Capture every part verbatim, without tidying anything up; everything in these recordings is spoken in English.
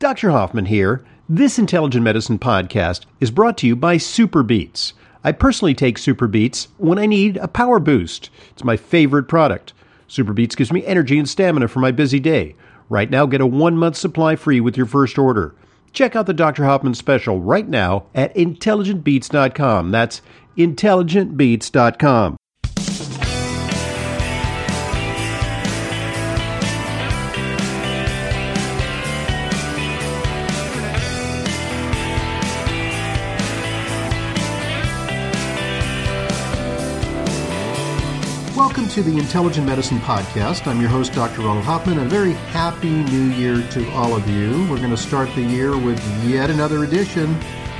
Doctor Hoffman here. This Intelligent Medicine podcast is brought to you by SuperBeets. I personally take SuperBeets when I need a power boost. It's my favorite product. SuperBeets gives me energy and stamina for my busy day. Right now, get a one-month supply free with your first order. Check out the Doctor Hoffman special right now at intelligent beats dot com. That's intelligent beats dot com. Welcome to the Intelligent Medicine Podcast. I'm your host, Doctor Ronald Hoffman, and a very happy new year to all of you. We're going to start the year with yet another edition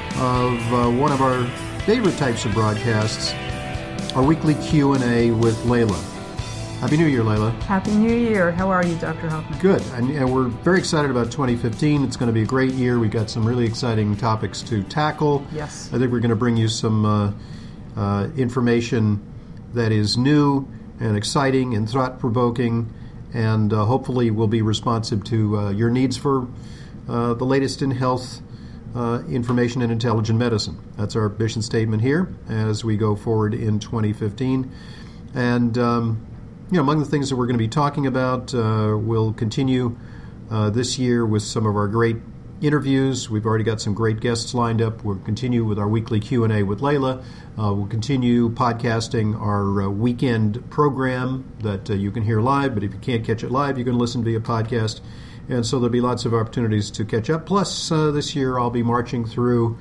of uh, one of our favorite types of broadcasts, our weekly Q and A with Layla. Happy New Year, Layla. Happy New Year. How are you, Doctor Hoffman? Good, and, and we're very excited about twenty fifteen. It's going to be a great year. We've got some really exciting topics to tackle. Yes. I think we're going to bring you some uh, uh, information that is new and exciting and thought-provoking, and uh, hopefully will be responsive to uh, your needs for uh, the latest in health uh, information and intelligent medicine. That's our mission statement here as we go forward in twenty fifteen. And, um, you know, among the things that we're going to be talking about, uh, we'll continue uh, this year with some of our great interviews. We've already got some great guests lined up. We'll continue with our weekly Q and A with Layla. Uh, we'll continue podcasting our uh, weekend program that uh, you can hear live, but if you can't catch it live, you can listen via podcast. And so there'll be lots of opportunities to catch up. Plus, uh, this year I'll be marching through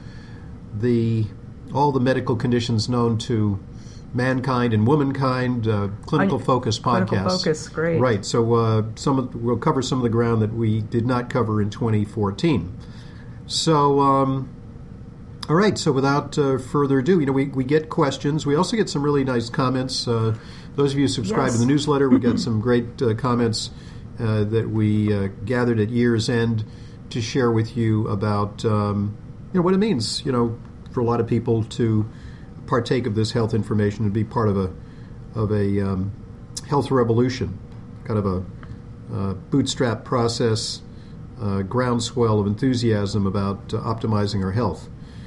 the all the medical conditions known to mankind and womankind, uh, clinical focus podcast. Clinical focus, great. Right. So uh, some of, we'll cover some of the ground that we did not cover in twenty fourteen. So, um, all right. So without uh, further ado, you know, we, we get questions. We also get some really nice comments. Uh, those of you who subscribe yes. to the newsletter, we got some great uh, comments uh, that we uh, gathered at year's end to share with you about um, you know what it means. You know, for a lot of people to partake of this health information and be part of a of a um, health revolution, kind of a uh, bootstrap process, uh, groundswell of enthusiasm about uh, optimizing our health.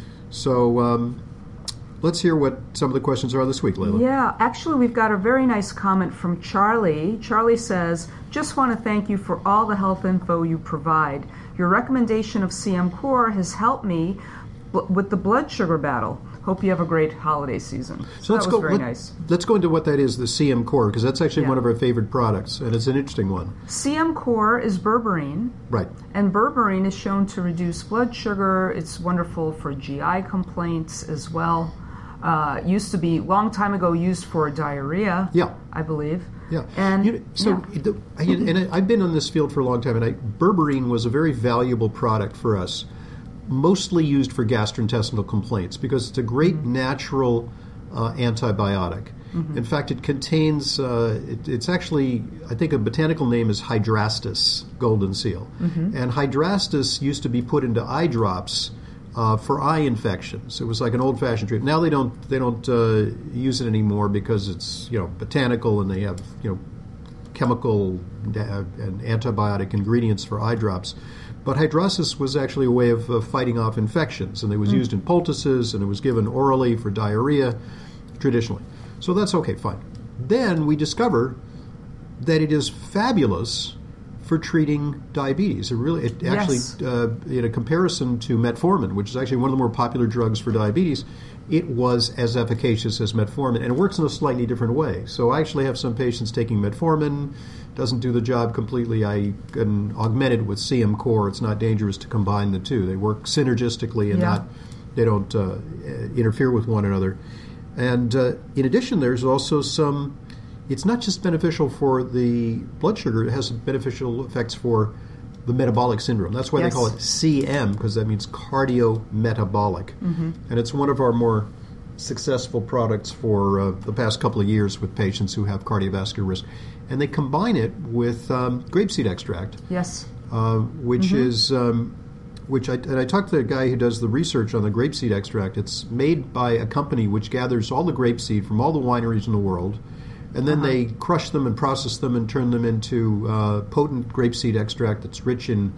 So um, let's hear what some of the questions are this week, Layla. Yeah, actually we've got a very nice comment from Charlie. Charlie says, just want to thank you for all the health info you provide. Your recommendation of C M Core has helped me b- with the blood sugar battle. Hope you have a great holiday season. So, so let's that was go, very let, nice. Let's go into what that is, the C M Core, because that's actually yeah. one of our favorite products, and it's an interesting one. C M Core is berberine. Right. And berberine is shown to reduce blood sugar. It's wonderful for G I complaints as well. Uh, used to be, long time ago, used for diarrhea, yeah. I believe. Yeah. And you know, so, yeah. the, and I've been in this field for a long time, and I, berberine was a very valuable product for us, mostly used for gastrointestinal complaints because it's a great mm-hmm. natural uh, antibiotic. Mm-hmm. In fact, it contains, uh, it, it's actually, I think a botanical name is Hydrastis golden seal. Mm-hmm. And Hydrastis used to be put into eye drops uh, for eye infections. It was like an old-fashioned treatment. Now they don't they don't uh, use it anymore because it's, you know, botanical and they have, you know, chemical and antibiotic ingredients for eye drops. But Hydrastis was actually a way of uh, fighting off infections, and it was mm. used in poultices, and it was given orally for diarrhea traditionally. So that's okay, fine. Then we discover that it is fabulous for treating diabetes. It really, it actually, yes. uh, in a comparison to metformin, which is actually one of the more popular drugs for diabetes, it was as efficacious as metformin, and it works in a slightly different way. So I actually have some patients taking metformin, doesn't do the job completely. I can augment it with C M Core. It's not dangerous to combine the two. They work synergistically and yeah. not, they don't uh, interfere with one another. And uh, in addition, there's also some, it's not just beneficial for the blood sugar, it has beneficial effects for the metabolic syndrome. That's why yes. they call it C M, because that means cardiometabolic. Mm-hmm. And it's one of our more successful products for uh, the past couple of years with patients who have cardiovascular risk. And they combine it with um, grapeseed extract. Yes. Uh, which mm-hmm. is, um, which I, and I talked to the guy who does the research on the grapeseed extract. It's made by a company which gathers all the grapeseed from all the wineries in the world, and then uh-huh. they crush them and process them and turn them into uh, potent grapeseed extract that's rich in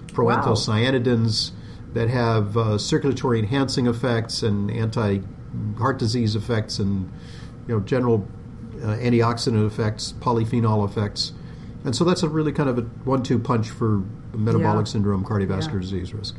proanthocyanidins that have uh, circulatory enhancing effects and anti-heart disease effects and you know general uh, antioxidant effects, polyphenol effects. And so that's a really kind of a one two punch for metabolic Yeah. syndrome, cardiovascular Yeah. disease risk.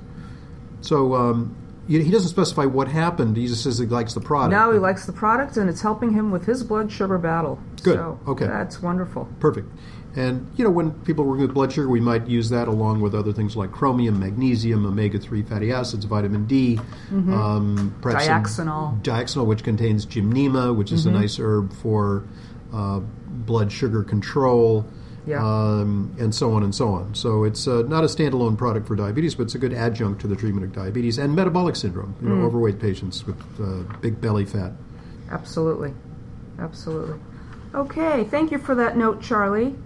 So um, he he doesn't specify what happened. He just says he likes the product. Now he likes the product, and it's helping him with his blood sugar battle. Good. So Okay. That's wonderful. Perfect. And, you know, when people are working with blood sugar, we might use that along with other things like chromium, magnesium, omega three fatty acids, vitamin D, Mm-hmm. um, perhaps some Diaxanol. Diaxanol, which contains gymnema, which is Mm-hmm. a nice herb for uh, blood sugar control, Yeah. um, and so on and so on. So it's uh, not a standalone product for diabetes, but it's a good adjunct to the treatment of diabetes and metabolic syndrome, you know, Mm. overweight patients with uh, big belly fat. Absolutely. Absolutely. Okay, thank you for that note, Charlie.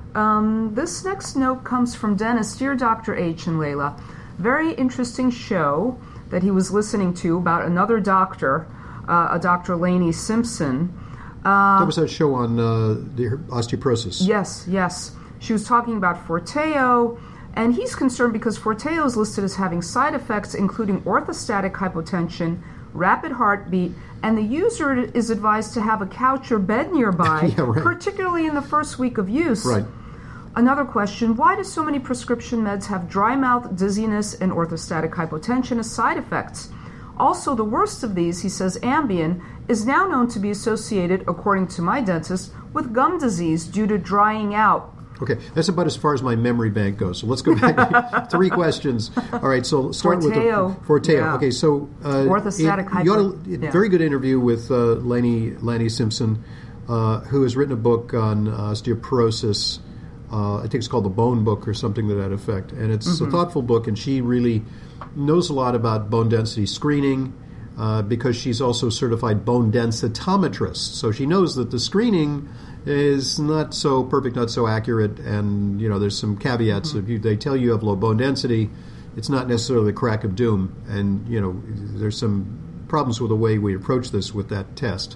Um, this next note comes from Dennis. Dear Doctor H and Layla, very interesting show that he was listening to about another doctor, uh, a Doctor Lainey Simpson. Uh, That was that show on uh, the osteoporosis. Yes, yes. She was talking about Forteo, and he's concerned because Forteo is listed as having side effects including orthostatic hypotension, rapid heartbeat, and the user is advised to have a couch or bed nearby, Yeah, right. particularly in the first week of use. Right. Another question, why do so many prescription meds have dry mouth, dizziness, and orthostatic hypotension as side effects? Also, the worst of these, he says, Ambien, is now known to be associated, according to my dentist, with gum disease due to drying out. Okay, that's about as far as my memory bank goes. So let's go back. Three questions. All right, so start Forteo. with the Forteo. Yeah. Okay, so uh, Orthostatic it, you hypo- ought to- yeah. very good interview with uh, Lanny Lanny Simpson, uh, who has written a book on osteoporosis. Uh, I think it's called the Bone Book or something to that effect, and it's Mm-hmm. a thoughtful book. And she really knows a lot about bone density screening. Uh, because she's also a certified bone densitometrist. So she knows that the screening is not so perfect, not so accurate, and you know there's some caveats. Mm-hmm. If you, they tell you you have low bone density, it's not necessarily the crack of doom, and you know there's some problems with the way we approach this with that test.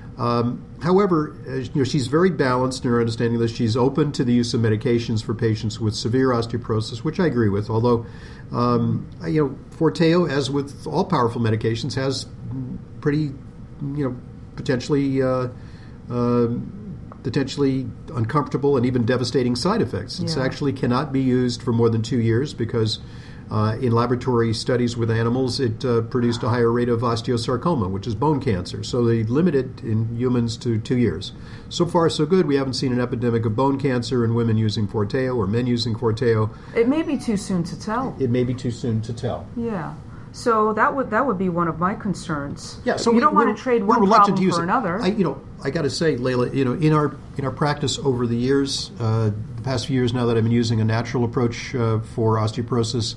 Um, however, uh, you know, she's very balanced in her understanding that she's open to the use of medications for patients with severe osteoporosis, which I agree with. Although, um, you know, Forteo, as with all powerful medications, has pretty, you know, potentially uh, uh, potentially uncomfortable and even devastating side effects. It Yeah. actually cannot be used for more than two years because Uh, in laboratory studies with animals, it uh, produced a higher rate of osteosarcoma, which is bone cancer. So they limit it in humans to two years. So far, so good. We haven't seen an epidemic of bone cancer in women using Forteo or men using Forteo. It may be too soon to tell. It may be too soon to tell. Yeah. So that would that would be one of my concerns. Yeah, so you we, don't want we're- to trade we're one reluctant problem to use for it. another. I, you know, I got to say, Layla, you know, in our in our practice over the years, uh, the past few years now that I've been using a natural approach uh, for osteoporosis,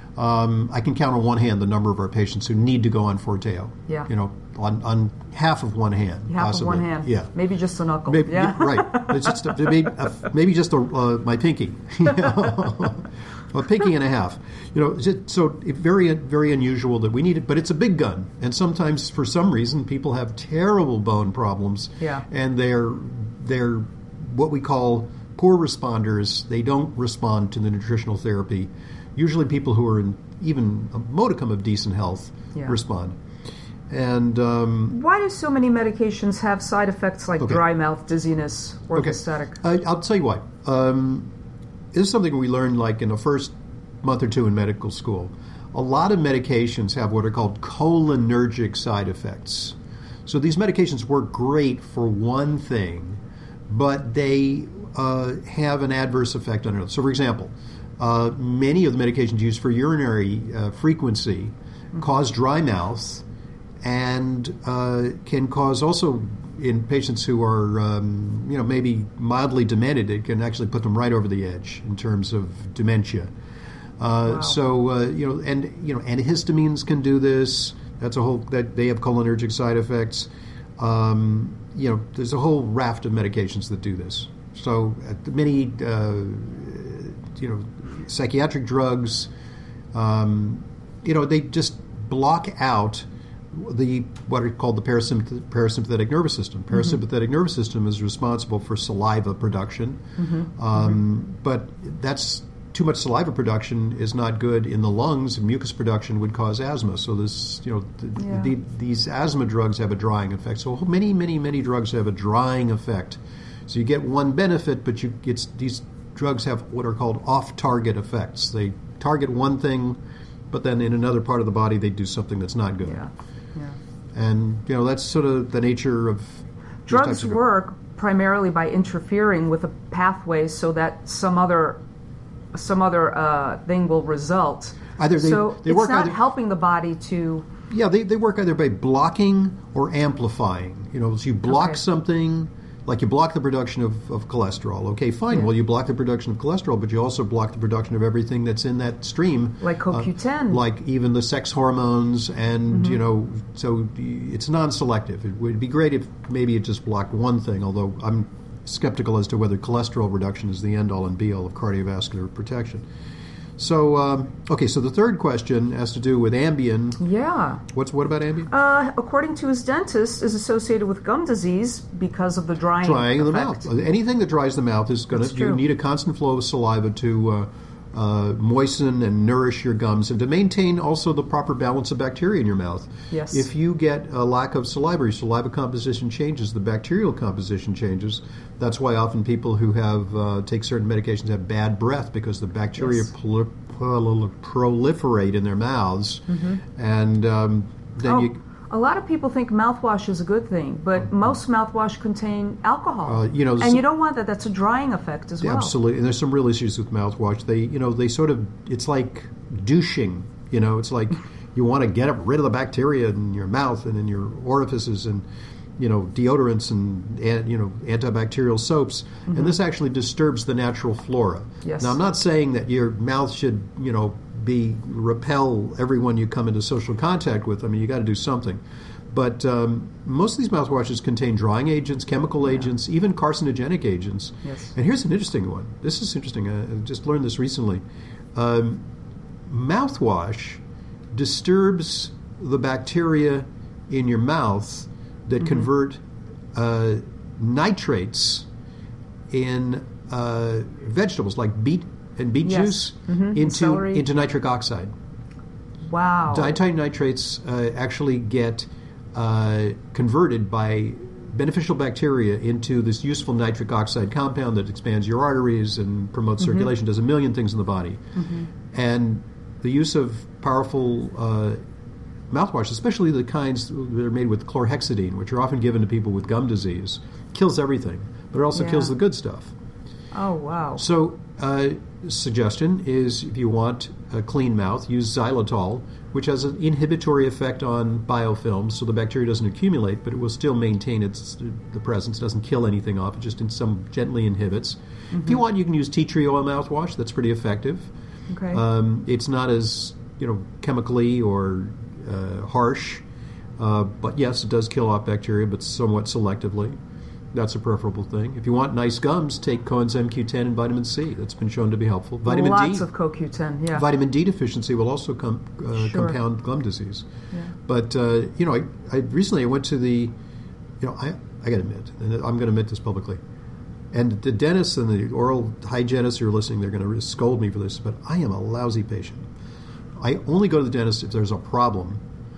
um, I can count on one hand the number of our patients who need to go on Forteo. Yeah. You know, on, on half of one hand. Half possibly. of one hand. Yeah. Maybe just a knuckle. Maybe, yeah. right. It's just a, maybe, uh, maybe just a, uh, my pinky. A pinky and a half. You know, just- so it, very very unusual that we need it, but it's a big gun. And sometimes, for some reason, people have terrible bone problems. Yeah. And they're they're what we call poor responders. They don't respond to the nutritional therapy. Usually, people who are in even a modicum of decent health Yeah. respond. And um, Why do so many medications have side effects like Okay. dry mouth, dizziness, orthostatic? I, I'll tell you why. Um, this is something we learned like in the first month or two in medical school. A lot of medications have what are called cholinergic side effects. So these medications work great for one thing, but they uh, have an adverse effect on another. So, for example, uh, many of the medications used for urinary uh, frequency cause dry mouth and uh, can cause also in patients who are, um, you know, maybe mildly demented, it can actually put them right over the edge in terms of dementia. Uh, Wow. So, uh, you know, and, you know, antihistamines can do this. That's a whole, that they have cholinergic side effects. Um, you know, there's a whole raft of medications that do this. So uh, many, uh, you know, psychiatric drugs, um, you know, they just block out the what are called the parasympath- parasympathetic nervous system. Parasympathetic mm-hmm. nervous system is responsible for saliva production, Mm-hmm. um, mm-hmm. but that's too much saliva production is not good in the lungs. Mucus production would cause asthma. So this, you know, th- Yeah. the, these asthma drugs have a drying effect. So many, many, many drugs have a drying effect. So you get one benefit, but you it's these drugs have what are called off-target effects. They target one thing, but then in another part of the body they do something that's not good. Yeah. Yeah. And you know that's sort of the nature of these Drugs types of work primarily by interfering with a pathway so that some other some other uh, thing will result. Either they- so they it's work not either- helping the body to. Yeah, they, they work either by blocking or amplifying. You know, so you block Okay. something, like you block the production of, of cholesterol. Okay, fine. Yeah. Well, you block the production of cholesterol, but you also block the production of everything that's in that stream. Like C O Q ten. Uh, like even the sex hormones and, Mm-hmm. you know, so it's non-selective. It would be great if maybe it just blocked one thing, although I'm skeptical as to whether cholesterol reduction is the end-all and be-all of cardiovascular protection. So, um, okay, so the third question has to do with Ambien. Yeah. What's what about Ambien? Uh, according to his dentist, is associated with gum disease because of the drying Drying of the effect. mouth. Anything that dries the mouth is going That's to. You true. need a constant flow of saliva to uh, uh, moisten and nourish your gums, and to maintain also the proper balance of bacteria in your mouth. Yes. If you get a lack of saliva, your saliva composition changes. The bacterial composition changes. That's why often people who have uh, take certain medications have bad breath because the bacteria Yes. prol- prol- proliferate in their mouths, and um, then Oh, you. a lot of people think mouthwash is a good thing, but most mouthwash contain alcohol. Uh, you know, and s- you don't want that. That's a drying effect as well. Absolutely, and there's some real issues with mouthwash. They, you know, they sort of, it's like douching. You know, it's like you want to get rid of the bacteria in your mouth and in your orifices, and you know, deodorants and, and you know, antibacterial soaps, Mm-hmm. and this actually disturbs the natural flora. Yes. Now, I'm not saying that your mouth should, you know, be repel everyone you come into social contact with. I mean, you got to do something. But um, most of these mouthwashes contain drying agents, chemical agents, even carcinogenic agents. Yes. And here's an interesting one. This is interesting. I I just learned this recently. Um, mouthwash disturbs the bacteria in your mouth that Mm-hmm. convert uh, nitrates in uh, vegetables like beet and beet Yes. juice Mhm. into Celery. into nitric oxide. Wow. Dietary nitrates uh, actually get uh, converted by beneficial bacteria into this useful nitric oxide compound that expands your arteries and promotes Mm-hmm. circulation, does a million things in the body. And the use of powerful uh, mouthwash, especially the kinds that are made with chlorhexidine, which are often given to people with gum disease, kills everything, but it also Yeah. kills the good stuff. Oh, wow. So, uh, suggestion is if you want a clean mouth, use xylitol, which has an inhibitory effect on biofilms, so the bacteria doesn't accumulate, but it will still maintain its the presence. It doesn't kill anything off; it just in some gently inhibits. If you want, you can use tea tree oil mouthwash. That's pretty effective. Okay. Um, it's not as you know chemically or uh, harsh, uh, but yes, it does kill off bacteria, but somewhat selectively. That's a preferable thing. If you want nice gums, take coenzyme Q ten and vitamin C. That's been shown to be helpful. Vitamin Lots D. of C O Q ten, yeah. Vitamin D deficiency will also com- uh, Sure. compound gum disease. Yeah. But uh, you know, I, I recently I went to the, you know, I I got to admit, and I'm going to admit this publicly, and the dentists and the oral hygienists who are listening, they're going to scold me for this, but I am a lousy patient. I only go to the dentist if there's a problem,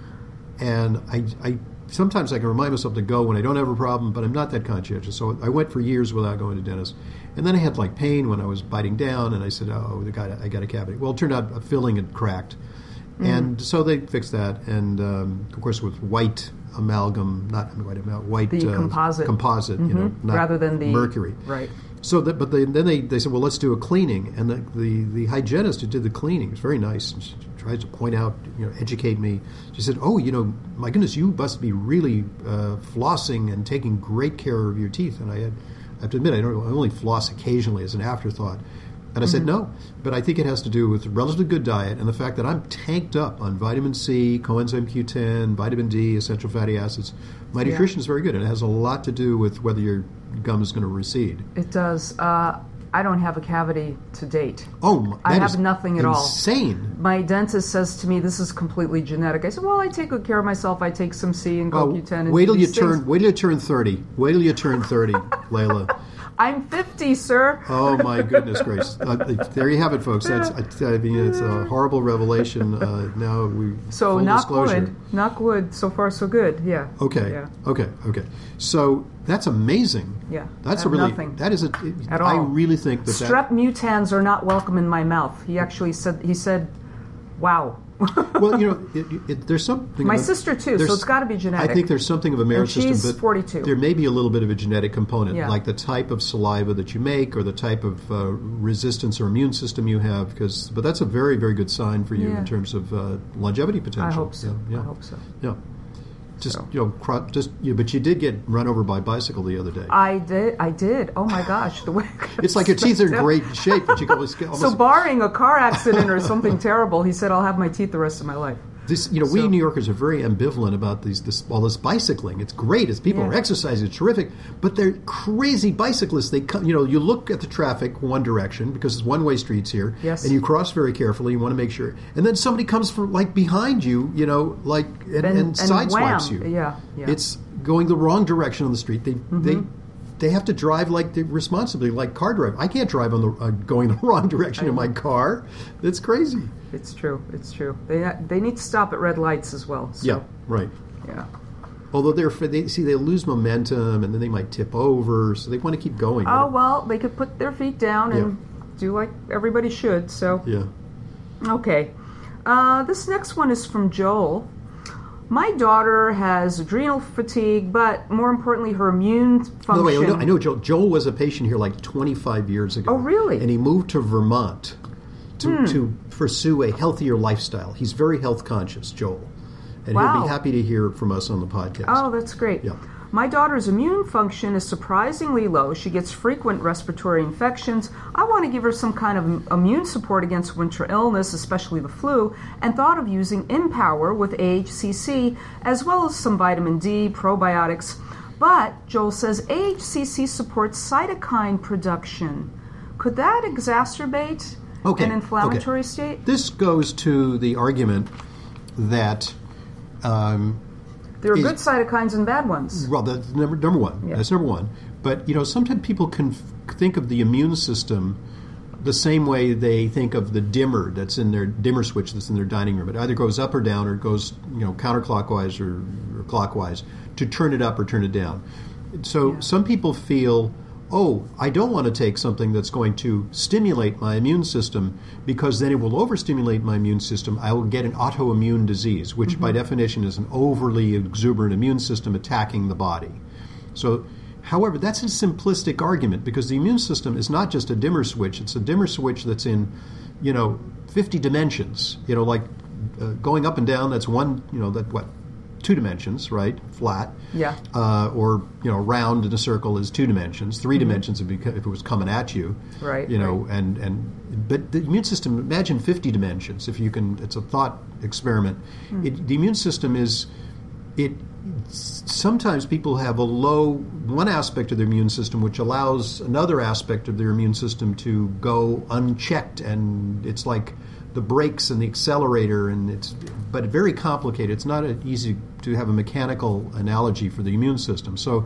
and I, I sometimes I can remind myself to go when I don't have a problem, but I'm not that conscientious. So I went for years without going to dentist, and then I had like pain when I was biting down, and I said, "Oh, the guy, I got a cavity." Well, it turned out a filling had cracked, and so they fixed that, and um, of course with white amalgam, not white amalgam, white The uh, composite. composite, you know, Mhm. not Rather than the mercury. Right. So, that, but they, then they, they said, well, let's do a cleaning. And the, the, the hygienist who did the cleaning was very nice. And she tried to point out, you know, educate me. She said, oh, you know, my goodness, you must be really uh, flossing and taking great care of your teeth. And I had, I have to admit, I, don't, I only floss occasionally as an afterthought. And I said, no, but I think it has to do with a relatively good diet and the fact that I'm tanked up on vitamin C, coenzyme Q ten, vitamin D, essential fatty acids. My Yeah. nutrition is very good, and it has a lot to do with whether your gum is going to recede. It does. Uh, I don't have a cavity to date. Oh, m- I that have is nothing at all. Insane. My dentist says to me, "This is completely genetic." I said, "Well, I take good care of myself. I take some C and C O Q ten." And wait till you these turn. things." Wait till you turn thirty. Wait till you turn thirty, Layla. I'm fifty, sir. Oh my goodness gracious! Uh, there you have it, folks. That's I, I mean, it's a horrible revelation. Uh, now we so full knock disclosure. wood, knock wood. So far, so good. Yeah. Okay. Yeah. Okay. Okay. So that's amazing. Yeah. That's I a have really nothing that is a. at I all. really think that strep mutans are not welcome in my mouth. He actually said. He said, "Wow." that, well, you know, it, it, there's something. My of a- sister too, so there's- it's got to be genetic. I think there's something of a merit And she's system, but forty-two. there may be a little bit of a genetic component, Yeah. like the type of saliva that you make, or the type of uh, resistance or immune system you have. Because, but that's a very, very good sign for you Yeah. in terms of uh, longevity potential. I hope so. Yeah, yeah. I hope so. Yeah. Just So. you know, cro- just you, but you did get run over by a bicycle the other day. I did. I did. Oh my gosh, the way It's like your teeth are in great shape, but you can almost, almost So, barring a car accident or something terrible, he said, "I'll have my teeth the rest of my life." This, you know, we So- New Yorkers are very ambivalent about these, this, all this bicycling. It's great as people Yeah. are exercising, it's terrific, but they're crazy bicyclists. They come, you know, you look at the traffic one direction because it's one-way streets here, Yes. and you cross very carefully. You want to make sure, and then somebody comes from like behind you, you know, like and, And- and, and sideswipes wham. you. Yeah, yeah. It's going the wrong direction on the street. They Mm-hmm. they. They have to drive like they responsibly, like car drive. I can't drive on the uh, going the wrong direction in my car. That's crazy. It's true. It's true. They they need to stop at red lights as well. So, Yeah, right. Yeah. Although they're they see they lose momentum and then they might tip over, so they want to keep going. Oh well, they could put their feet down and do like everybody should. So Yeah. okay. Uh, this next one is from Joel. My daughter has adrenal fatigue, but more importantly, her immune function. By the way, I know, I know Joel, Joel was a patient here like twenty-five years ago. Oh, really? And he moved to Vermont to, to pursue a healthier lifestyle. He's very health conscious, Joel. And he'll Wow. be happy to hear from us on the podcast. Oh, that's great. Yeah. My daughter's immune function is surprisingly low. She gets frequent respiratory infections. I want to give her some kind of immune support against winter illness, especially the flu, and thought of using Empower with A H C C, as well as some vitamin D, probiotics. But, Joel says, A H C C supports cytokine production. Could that exacerbate Okay, an inflammatory okay. state? This goes to the argument that um, There are is- good cytokines and bad ones. Well, that's number number one. Yeah. That's number one. But you know, sometimes people can f- think of the immune system the same way they think of the dimmer that's in their dimmer switch that's in their dining room. It either goes up or down, or it goes you know counterclockwise or, or clockwise to turn it up or turn it down. So Yeah. some people feel, oh, I don't want to take something that's going to stimulate my immune system because then it will overstimulate my immune system. I will get an autoimmune disease, which by definition is an overly exuberant immune system attacking the body. So, however, that's a simplistic argument because the immune system is not just a dimmer switch. It's a dimmer switch that's in, you know, fifty dimensions. You know, like uh, going up and down, that's one, you know, that what? Two dimensions, right? Flat. Yeah. Uh, or, you know, round in a circle is two dimensions. Three dimensions if it if it was coming at you. Right, You know, right. and, and but the immune system, imagine fifty dimensions. If you can, it's a thought experiment. It, the immune system is, it, sometimes people have a low, one aspect of their immune system which allows another aspect of their immune system to go unchecked, and it's like the brakes and the accelerator, and it's but very complicated. It's not a, easy to have a mechanical analogy for the immune system. So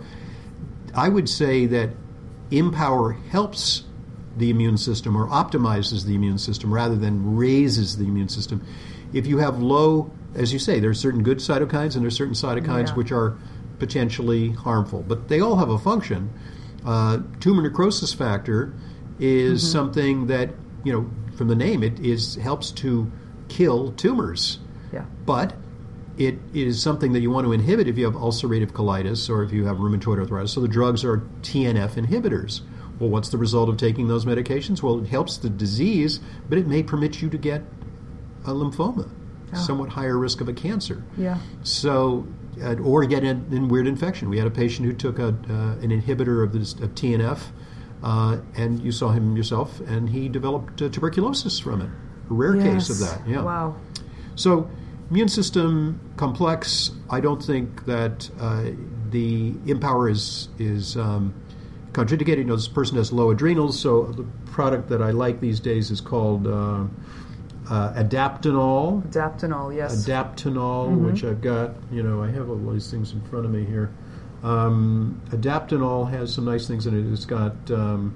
I would say that Empower helps the immune system or optimizes the immune system rather than raises the immune system. If you have low, as you say, there are certain good cytokines and there are certain cytokines Yeah. which are potentially harmful, but they all have a function. Uh, tumor necrosis factor is Mm-hmm. something that, you know, from the name, it is helps to kill tumors. Yeah. But it is something that you want to inhibit if you have ulcerative colitis or if you have rheumatoid arthritis. So the drugs are T N F inhibitors. Well, what's the result of taking those medications? Well, it helps the disease, but it may permit you to get a lymphoma, Oh. somewhat higher risk of a cancer. Yeah. So, uh, or get an, an weird infection. We had a patient who took a, uh, an inhibitor of, this, of T N F, uh, and you saw him yourself, and he developed uh, tuberculosis from it. A rare case of Yes. that. Yeah. Wow. So, immune system complex. I don't think that uh, the Empower is is um, contraindicated. You know, this person has low adrenals, so the product that I like these days is called uh, uh, Adaptanol. Adaptanol, yes. Adaptanol, which I've got. You know, I have all these things in front of me here. Um, Adaptanol has some nice things in it. It's got, um,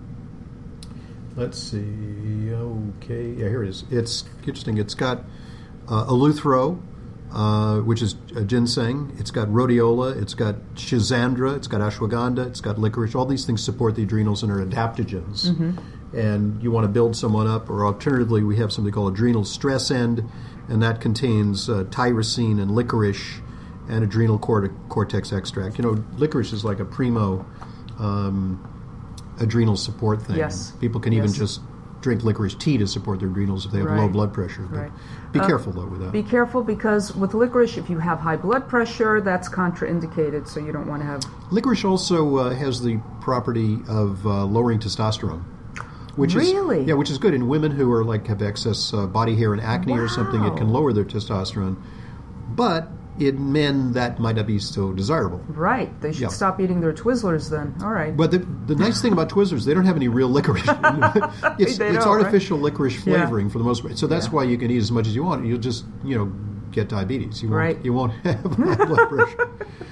let's see, okay, yeah, here it is. It's interesting. It's got uh, Eleuthero, uh, which is uh, ginseng. It's got rhodiola. It's got schizandra. It's got ashwagandha. It's got licorice. All these things support the adrenals and are adaptogens. Mm-hmm. And you want to build someone up, or alternatively, we have something called adrenal stress end, and that contains uh, tyrosine and licorice and adrenal corte- cortex extract. You know, licorice is like a primo um, adrenal support thing. Yes. People can even yes. just drink licorice tea to support their adrenals if they have right. low blood pressure. But right. be uh, careful, though, with that. Be careful, because with licorice, if you have high blood pressure, that's contraindicated, so you don't want to have... Licorice also uh, has the property of uh, lowering testosterone. Which really? Is, yeah, which is good in women who are like have excess uh, body hair and acne wow. or something. It can lower their testosterone, but in men that might not be so desirable. Right. They should yeah. stop eating their Twizzlers then. All right. But the the nice thing about Twizzlers, they don't have any real licorice. it's they it's artificial right? licorice flavoring yeah. for the most part. So that's yeah. why you can eat as much as you want. You'll just you know get diabetes. You won't, right. You won't have high blood pressure.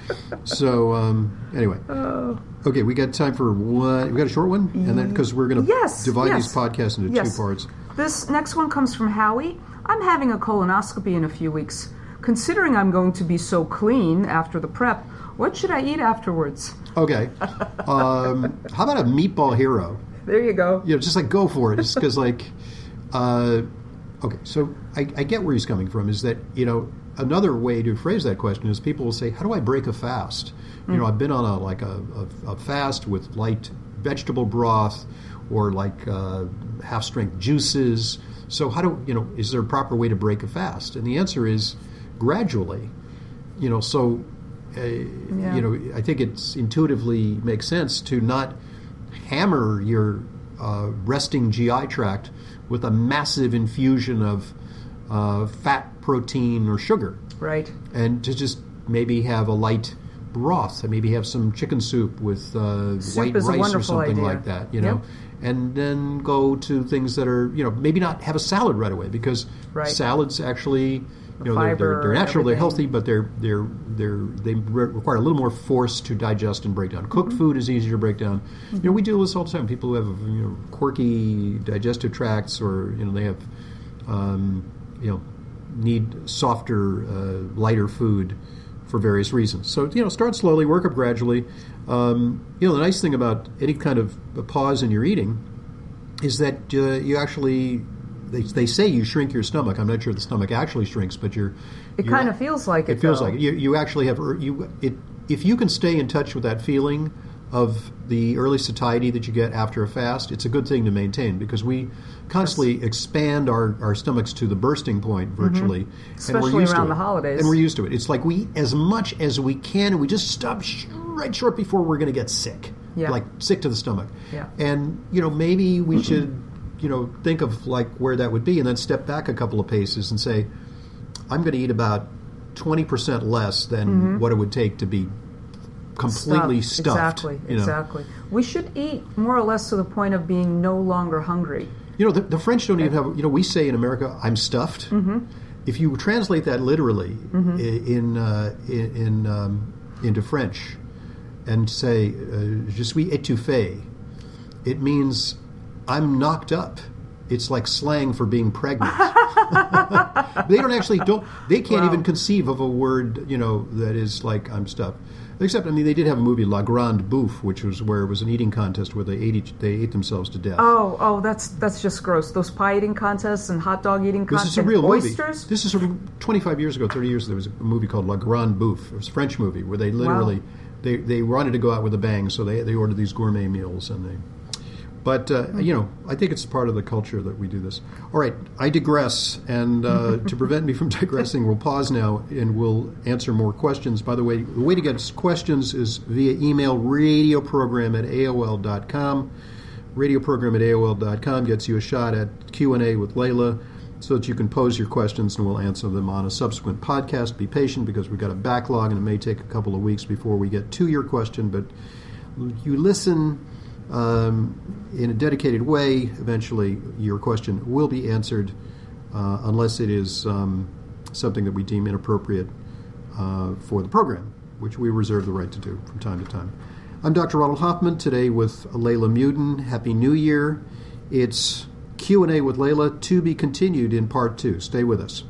So um, anyway. Oh. Okay, we got time for one. We got a short one, and then because we're going to yes, divide yes. these podcasts into yes. two parts. This next one comes from Howie. I'm having a colonoscopy in a few weeks. Considering I'm going to be so clean after the prep, what should I eat afterwards? Okay, um, how about a meatball hero? There you go. You know, just like go for it. It's because like, uh, okay, so I, I get where he's coming from. Is that you know another way to phrase that question is people will say, how do I break a fast? You know, I've been on a like a, a, a fast with light vegetable broth or like uh, half-strength juices. So how do you know? Is there a proper way to break a fast? And the answer is gradually. You know, so uh, yeah. you know, I think it's intuitively makes sense to not hammer your uh, resting G I tract with a massive infusion of uh, fat, protein, or sugar. Right. And to just maybe have a light broth, and maybe have some chicken soup with uh, soup white is a rice or wonderful something idea. like that, you know, yep. and then go to things that are, you know, maybe not have a salad right away, because right. salads actually, you know, Fiber, they're, they're, they're natural, they're everything. healthy, but they're they're they're they re- require a little more force to digest and break down. Cooked mm-hmm. food is easier to break down. Mm-hmm. You know, we deal with this all the time. People who have you know quirky digestive tracts, or you know they have, um, you know, need softer, uh, lighter food for various reasons. So, you know, start slowly, work up gradually. Um, you know, the nice thing about any kind of a pause in your eating is that uh, you actually, they, they say you shrink your stomach. I'm not sure the stomach actually shrinks, but you're... It you're, kind of feels like it, It feels though. like it. You, you actually have... you it If you can stay in touch with that feeling of the early satiety that you get after a fast, it's a good thing to maintain, because we constantly yes. expand our, our stomachs to the bursting point virtually. Mm-hmm. Especially and we're used around to the it. holidays. And we're used to it. It's like we eat as much as we can, and we just stop sh- right short before we're going to get sick. Yeah. Like sick to the stomach. Yeah. And, you know, maybe we should, you know, think of like where that would be, and then step back a couple of paces and say, I'm going to eat about twenty percent less than mm-hmm. what it would take to be completely stuffed. stuffed exactly, you know. exactly. We should eat more or less to the point of being no longer hungry. You know, the, the French don't even have, you know, we say in America, I'm stuffed. Mm-hmm. If you translate that literally mm-hmm. in uh, in, in um, into French and say, uh, je suis étouffé, it means I'm knocked up. It's like slang for being pregnant. They don't actually, don't, they can't wow. even conceive of a word, you know, that is like I'm stuffed. Except, I mean, they did have a movie, La Grande Bouffe, which was where it was an eating contest where they ate each, they ate themselves to death. Oh, oh, that's that's just gross. Those pie eating contests and hot dog eating contests. This is a real movie. Oysters? This is from twenty-five years ago, thirty years ago. There was a movie called La Grande Bouffe. It was a French movie where they literally, wow. they, they wanted to go out with a bang, so they they ordered these gourmet meals and they... But, uh, mm-hmm. you know, I think it's part of the culture that we do this. All right, I digress. And uh, to prevent me from digressing, we'll pause now and we'll answer more questions. By the way, the way to get questions is via email, radioprogram at A O L dot com. Radioprogram at A O L dot com gets you a shot at Q and A with Layla so that you can pose your questions and we'll answer them on a subsequent podcast. Be patient because we've got a backlog and it may take a couple of weeks before we get to your question. But you listen... Um, in a dedicated way, eventually your question will be answered uh, unless it is um, something that we deem inappropriate uh, for the program. which we reserve the right to do from time to time. I'm Doctor Ronald Hoffman, today with Layla Muden. Happy New Year. It's Q and A with Layla to be continued in part two. Stay with us.